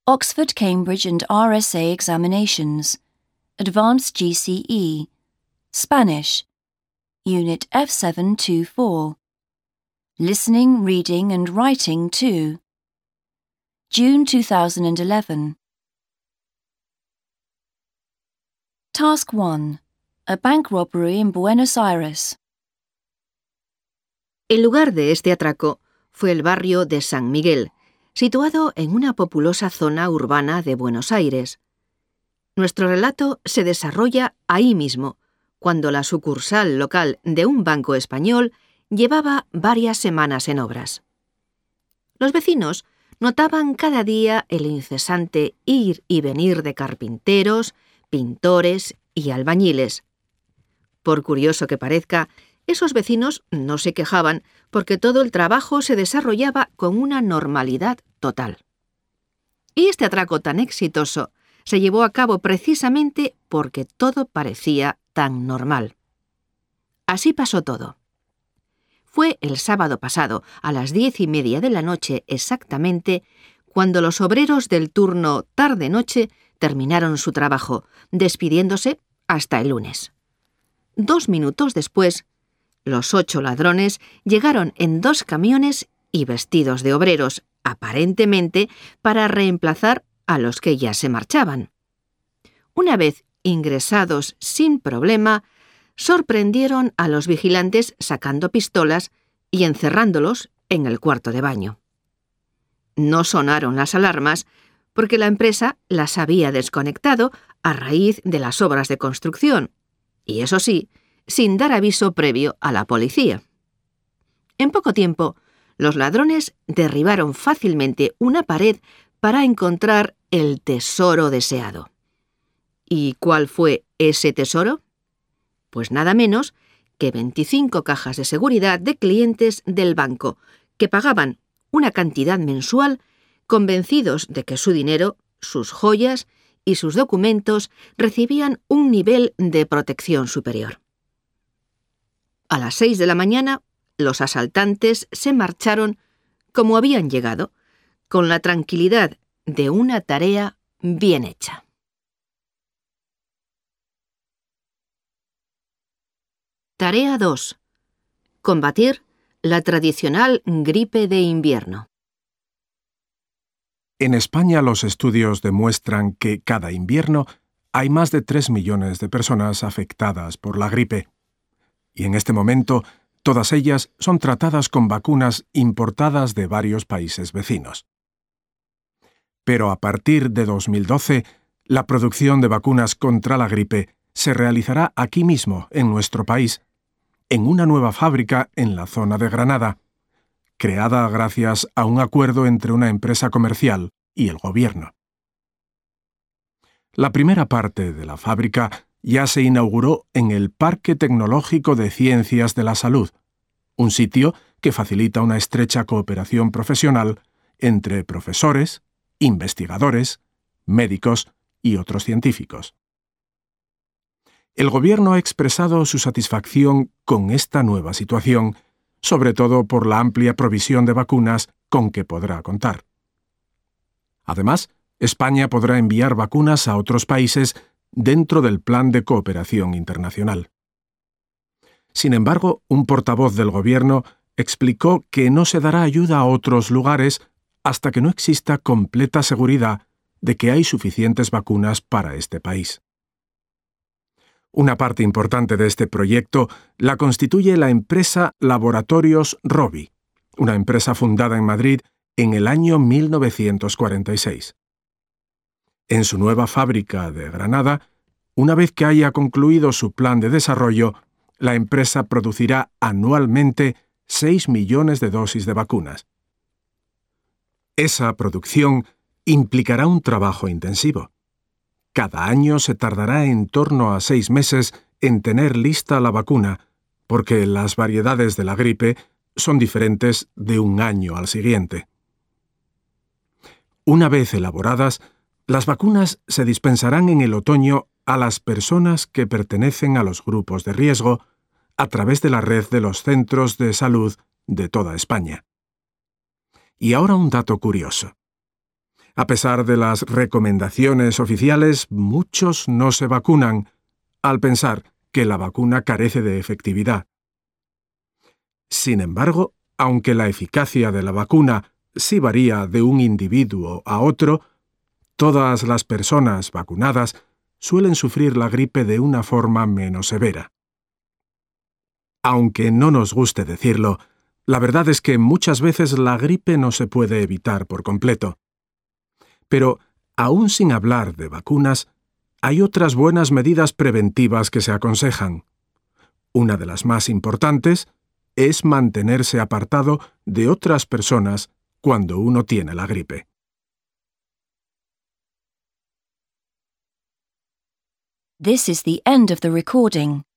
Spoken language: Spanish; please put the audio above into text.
Oxford, Cambridge and RSA examinations. Advanced GCE. Spanish. Unit F724. Listening, Reading and Writing 2. June 2011. Task 1. A bank robbery in Buenos Aires. El lugar de este atraco fue el barrio de San Miguel, situado en una populosa zona urbana de Buenos Aires. Nuestro relato se desarrolla ahí mismo, cuando la sucursal local de un banco español llevaba varias semanas en obras. Los vecinos notaban cada día el incesante ir y venir de carpinteros, pintores y albañiles. Por curioso que parezca, esos vecinos no se quejaban porque todo el trabajo se desarrollaba con una normalidad total. Y este atraco tan exitoso se llevó a cabo precisamente porque todo parecía tan normal. Así pasó todo. Fue el sábado pasado, a las 10:30 de la noche exactamente, cuando los obreros del turno tarde-noche terminaron su trabajo, despidiéndose hasta el lunes. 2 minutos después, los 8 ladrones llegaron en 2 camiones y vestidos de obreros, aparentemente para reemplazar a los que ya se marchaban. Una vez ingresados sin problema, sorprendieron a los vigilantes sacando pistolas y encerrándolos en el cuarto de baño. No sonaron las alarmas porque la empresa las había desconectado a raíz de las obras de construcción, y eso sí, sin dar aviso previo a la policía. En poco tiempo, los ladrones derribaron fácilmente una pared para encontrar el tesoro deseado. ¿Y cuál fue ese tesoro? Pues nada menos que 25 cajas de seguridad de clientes del banco, que pagaban una cantidad mensual convencidos de que su dinero, sus joyas y sus documentos recibían un nivel de protección superior. A las 6 de la mañana, los asaltantes se marcharon como habían llegado, con la tranquilidad de una tarea bien hecha. Tarea 2. Combatir la tradicional gripe de invierno. En España los estudios demuestran que cada invierno hay más de 3 millones de personas afectadas por la gripe. Y en este momento, todas ellas son tratadas con vacunas importadas de varios países vecinos. Pero a partir de 2012, la producción de vacunas contra la gripe se realizará aquí mismo, en nuestro país, en una nueva fábrica en la zona de Granada, creada gracias a un acuerdo entre una empresa comercial y el gobierno. La primera parte de la fábrica ya se inauguró en el Parque Tecnológico de Ciencias de la Salud, un sitio que facilita una estrecha cooperación profesional entre profesores, investigadores, médicos y otros científicos. El gobierno ha expresado su satisfacción con esta nueva situación, sobre todo por la amplia provisión de vacunas con que podrá contar. Además, España podrá enviar vacunas a otros países dentro del Plan de Cooperación Internacional. Sin embargo, un portavoz del gobierno explicó que no se dará ayuda a otros lugares hasta que no exista completa seguridad de que hay suficientes vacunas para este país. Una parte importante de este proyecto la constituye la empresa Laboratorios Rovi, una empresa fundada en Madrid en el año 1946. En su nueva fábrica de Granada, una vez que haya concluido su plan de desarrollo, la empresa producirá anualmente 6 millones de dosis de vacunas. Esa producción implicará un trabajo intensivo. Cada año se tardará en torno a 6 meses en tener lista la vacuna, porque las variedades de la gripe son diferentes de un año al siguiente. Una vez elaboradas, las vacunas se dispensarán en el otoño a las personas que pertenecen a los grupos de riesgo a través de la red de los centros de salud de toda España. Y ahora un dato curioso. A pesar de las recomendaciones oficiales, muchos no se vacunan, al pensar que la vacuna carece de efectividad. Sin embargo, aunque la eficacia de la vacuna sí varía de un individuo a otro, todas las personas vacunadas suelen sufrir la gripe de una forma menos severa. Aunque no nos guste decirlo, la verdad es que muchas veces la gripe no se puede evitar por completo. Pero, aún sin hablar de vacunas, hay otras buenas medidas preventivas que se aconsejan. Una de las más importantes es mantenerse apartado de otras personas cuando uno tiene la gripe. This is the end of the recording.